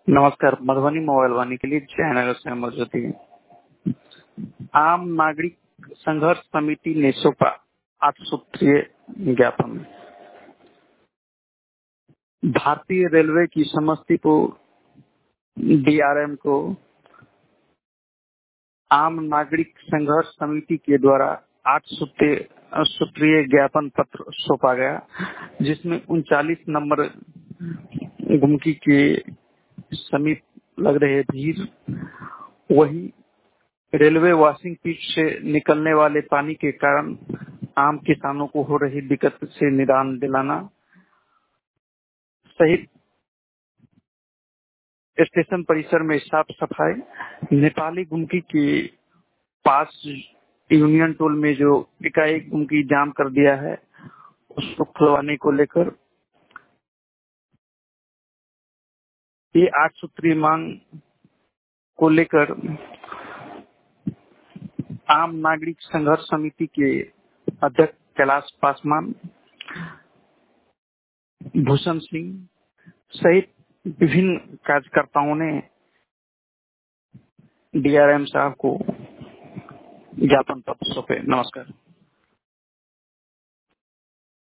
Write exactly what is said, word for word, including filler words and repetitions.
नमस्कार। मधुबनी मोबाइल वाणी के लिए जयनगर से मौजूद है। आम नागरिक संघर्ष समिति ने सौंपा आठ सूत्रीय ज्ञापन। भारतीय रेलवे की समस्तीपुर डीआरएम को आम नागरिक संघर्ष समिति के द्वारा आठ सूत्रीय सूत्रीय ज्ञापन पत्र सौंपा गया, जिसमें उनचालीस नंबर गुमकी के समीप लग रहे भीड़, वही रेलवे वॉशिंग पिच से निकलने वाले पानी के कारण आम किसानों को हो रही दिक्कत से निदान दिलाना सहित स्टेशन परिसर में साफ सफाई, नेपाली गुमकी के पास यूनियन टोल में जो इकाई गुमकी जाम कर दिया है उसको खुलवाने को लेकर ये आठ सूत्रीय मांग को लेकर आम नागरिक संघर्ष समिति के अध्यक्ष कैलाश पासवान, भूषण सिंह सहित विभिन्न कार्यकर्ताओं ने डीआरएम साहब को ज्ञापन पत्र सौंपे। नमस्कार।